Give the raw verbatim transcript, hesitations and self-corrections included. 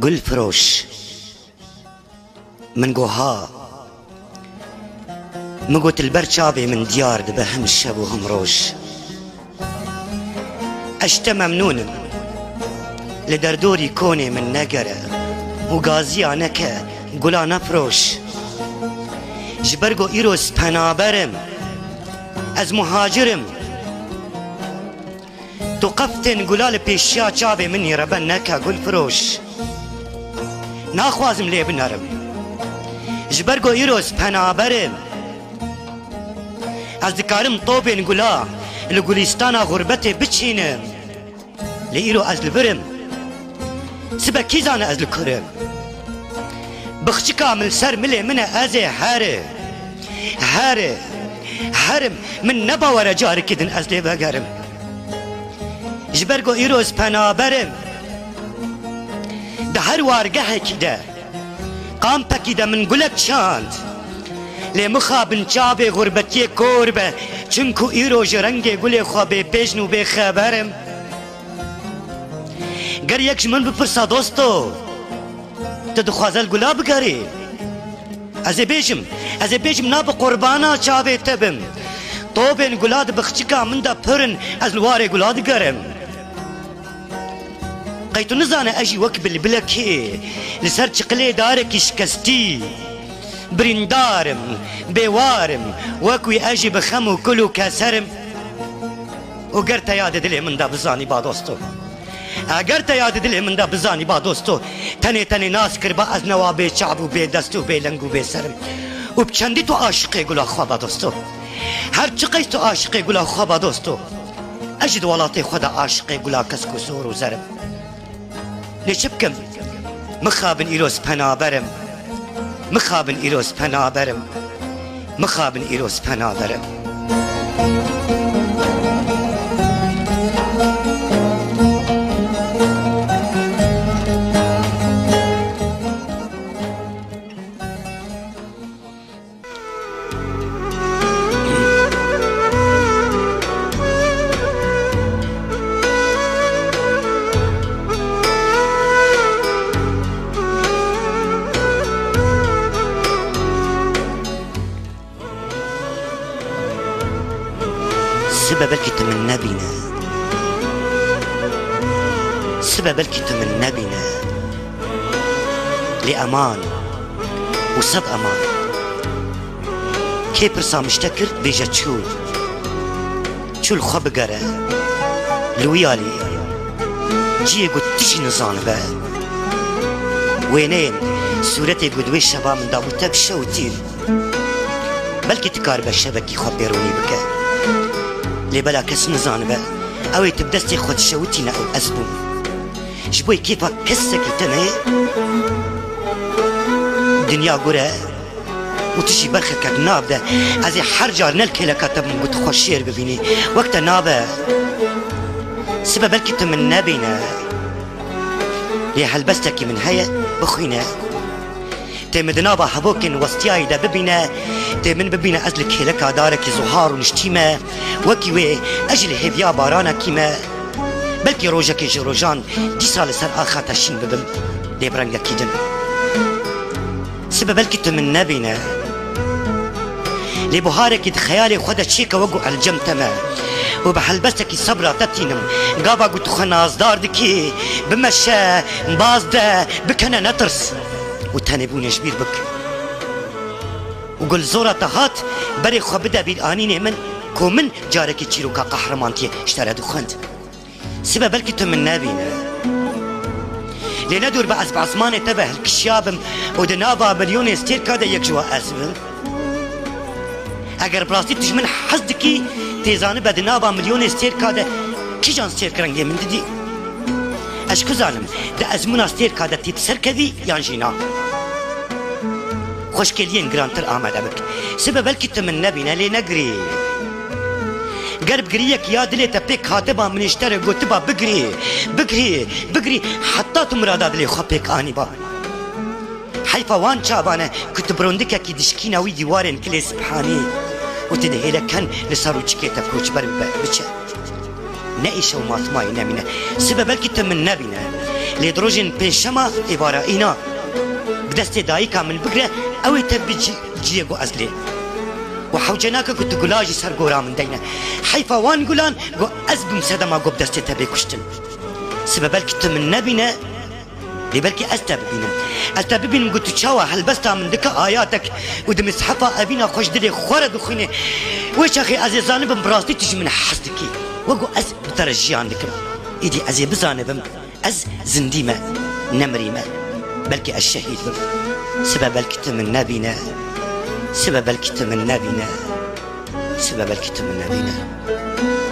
گل فروش من گوها مگوت البرچابي من ديار دبه هم الشب وهم روش اشت ممنون لدردوري كوني من نقرة وغازيانك قولا نفروش جبرگو ايروس پنابرم از مهاجرم تو قفتن قلال پیشیا چابي مني ربن نكا قل فروش ناخوازم لي بنرم جبرگو ايروس پنابرم از دکارم طوبين قلا لقوليستانا غربتي بچينم لإيرو از البرم سبا كيزانا از الكرم بخشكا من سر ملي من ازي هاري هاري هرم من نبا ورا جاري كدن از لي بقرم جبرگو ايروز پنابرم ده هر وارگه كده قام پكده من قلك شاند لي مخابن چابي غربتي كوربه چنكو ايرو جرنگي قلي خوابي بيجنو بخبرم گر يكش من بپرسا دوستو تدخوازل قلا بگري ازي بيجم ازي بيجم ناب قربانا چابي تبم طوبين قلاد بخشكا من دا پرن از الواري قلاد قرم قيتو نزانا اجي وكبل بلكي لسر چقلي دارك شكستي برندارم بوارم وكوي اجي بخمو كلو كسرم وقرت ياد دلي من دا بزاني با دوستو اقرت ياد دلي من دا بزاني با دوستو تني تني ناس كربا از نوابي شعبو بي دستو بي لنگو بي سرم وبچندي تو عاشقي قلا خوابا دوستو هر چقي تو عاشقي قلا خوابا دوستو اجد ولاتي خدا عاشقي قلا كسكو سور وزرم ليش بكم مخابن ايروس پنابرم مخابن ايروس پنابرم مخابن ايروس پنابرم سبب بلكي تمنى بينا سبب بلكي تمنى بينا لأمان وصد أمان كي برسا مشتكر بيجا تشول تشول خواب قرى لويالي جيه قد تشي نزان با وينين سورتي قدوي الشباب من دابوتا بشوتين بلكي تكار بشبكي خواب بيروني بكا لي بلا كس نزان با اوي تبدستي خود شوتينا او اسبوم جبوي كيفا كسك تنهي دنيا قرى وتشي برخك ناب ده ازي حرجار نلكي لكاتب من قد خوشير ببيني وقت نابا سبب بلكي من نابينا لي هلبستك من هيا بخينا تمدنابا حبوكن وستياي دا ببينا تمن ببينا ازلك هلكا دارك زهار ونشتيما وكيوي اجل هبيا بارانا كيما بلكي روجك جروجان دي سال سر اخا تشين ببم دي برنگا كيدن سبب بلكي تمن نبينا لي بهارك خيالي خدا تشيكا وقو الجم تما وبحلبستك صبرا تتينم قابا قلت خناز دار دكي بمشى باز دا بكنا نترس وتنبون جبير بك وقل زورة تهات بري خبدا بالآنين من كو من جارك تشيروكا قهرمانتي اشترى دخند سبب بلكي من نابينا لندور بعز بعصمان تبه الكشيابم ودنابا مليون استير كادا يكجوا اسبم اگر براستي تجمن حزدكي تيزاني بدنابا مليون استير كادا كي جان استير كرنجي من ددي اشكو زانم دا ازمونا استير كادا تيبسر كذي يانجينا خوشكلين جرانتر آمد أبك سبب بلكي من نبينا لي نقري قرب قريك يا دلي تبيك هاتبا من اشتري قوتبا بقري بقري بقري حتى تمرادات لي خبيك آني با حيفا وان شابانا كنت بروندك كي دشكينا وي ديوارن كلي سبحاني وتدهي لكن لصارو تشكيتا كوش برب بچا نعيش وماثماي نمينا سبب بلكي من نبينا لدروجن بنشما عبارة إنا بدست دايكا من بقرة أو تبجي جيجو أزلي وحوجناك كنت قلاجي سر قورا من دينا حيفا وان قلان قو أزبم سدما قو بدست تبي كشتن سبب الكت من نبينا لبلكي أستببينم أستببينم قلت تشاوى هل بستا من دكا آياتك ودم صحفا أبينا خوش دلي خورد وخيني ويش أخي عزيزاني بم براستي تجي من حسدكي وقو أز بترجي عندكم إيدي أزي بزاني بم أز زنديمة نمريمة بلكي الشهيد بم سبب الكت من نبينا سبب الكت من نبينا سبب الكت من نبينا